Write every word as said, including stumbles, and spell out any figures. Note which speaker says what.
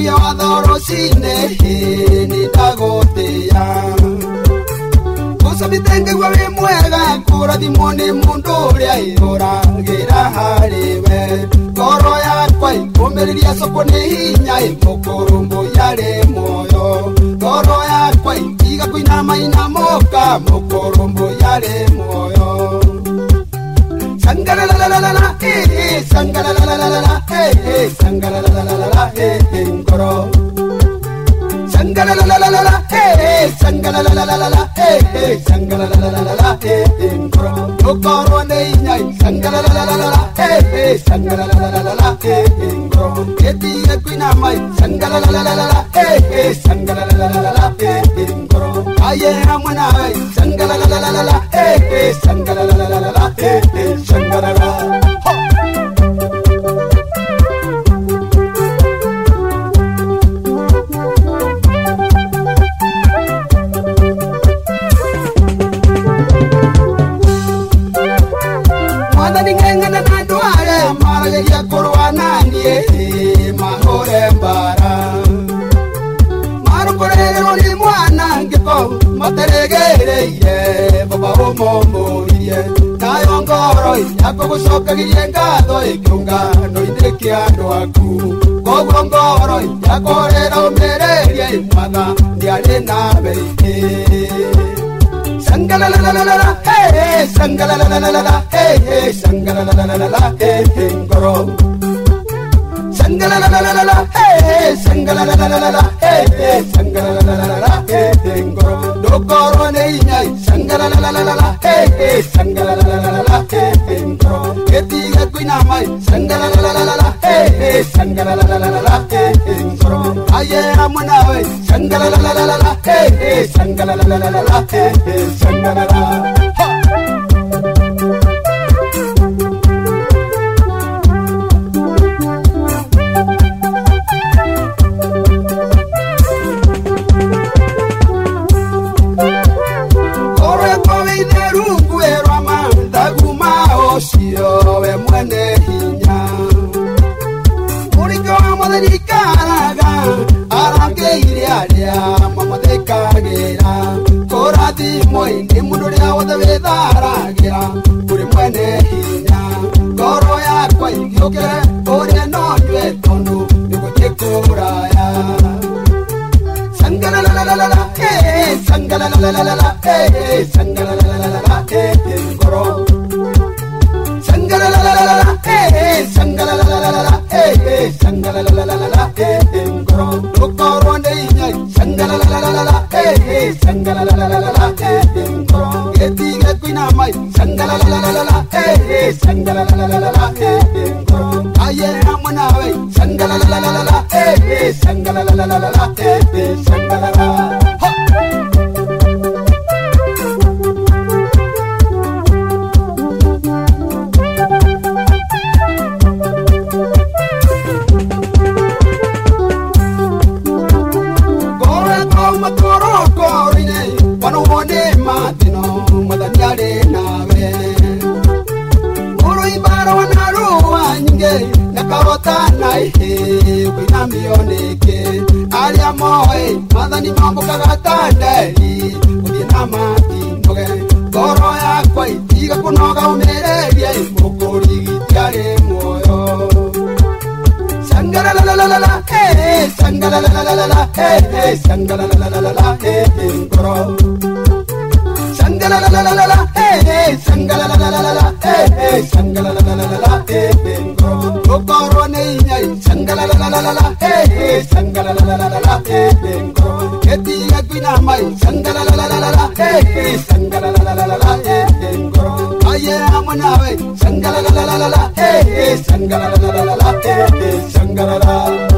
Speaker 1: ya wadoro sine ni dagotea Usabitenge wa mwega kura di mone mundo ya ora gira hariwe Koro ya kwai kumberia sokone hinya imokorombo yare moyo Koro ya kwai iga kuina maina moka mokorombo yare moyo Sangala la la la la la eh sangala la la la la la eh sangala la la la la la eh ngoro Sangala la la la la la eh sangala la la la la la eh sangala la la la la la eh ngoro Okoro nei nyai sangala la la la la la eh sangala la la la la la eh ngoro Etiekuina mai sangala la la la la la eh sangala la la la la la eh ngoro Aye amana ai sangala la la la la la eh sangala la la la la la eh sangala la Ningengana na duare mara ya korwana nie mahore bara Maru korero ni mwana ngiko materegere ye baba omomo ye Tayo ngoro yako kusoka giyengado ikunga no idekiando aku Gogo ngoro yako rero mererie mwana ndiale nabe Sangala la la la la la hey sangala la la la la la hey sangala la la la la la hey ngoro Sangala la la la la la hey sangala la la la la la hey sangala la la la la la hey ngoro Dokoro nei nyai sangala la la la la la hey sangala la la la la la hey ngoro Eti kuina mai sangala la la la la la hey sangala la la la la la hey ngoro Aye amuna we sangala la la la la la hey sangala la la la la la hey sangala la Sio we mwene hinya Muriko amadeni karaga Arange ili alia Mamade kagera Korati moini Munuria wada vedaragira Uri mwene hinya Koro ya kwa ikiokere Uri nonjwe tonu Nikuche kuraya Sangala la la la la la Eh Sangala la la la la la Eh Sangala la la la la la Eh Koro Sangala la la la la la eh sangala la la la la la eh sangala la la la la la eh ngoro Okoro nei nyai sangala la la la la la eh sangala la la la la la eh ngoro Eti kuina mai sangala la la la la la eh sangala la la la la la eh ngoro Aye amana we sangala la la la la la eh sangala la la la la la eh sangala la Matino madanyare nawe Muru ibaro wanaruwa nyinge Nakarota naihe Kuina mioneke Alia moe Madani mambo kagatandeli Kudina matinoge Goro ya kwa itiga kunoga umererie Mukuri gitiare moyo Sangala la la la la la Eh Sangala la la la la la Eh Sangala la la la la la Eh Ngoro Sangala la la la la la eh sangala la la la la la eh sangala la la la la la eh ngoro Okoro nei nyai sangala la la la la la eh sangala la la la la la eh ngoro Eti kuina mai sangala la la la la la eh sangala la la la la la eh ngoro Aye amana we sangala la la la la la eh sangala la la la la la eh sangala la